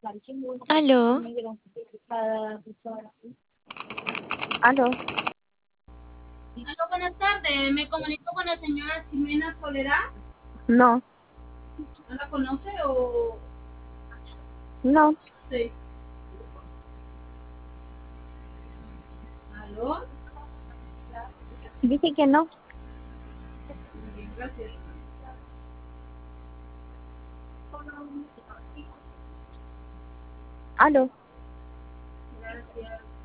Aló, Aló, Aló, buenas tardes. Me comunico con la señora Ximena Soledad. no, ¿No la conoce o...? no, Sí. ¿Aló? dije que no. Muy bien, gracias. Aló. Gracias.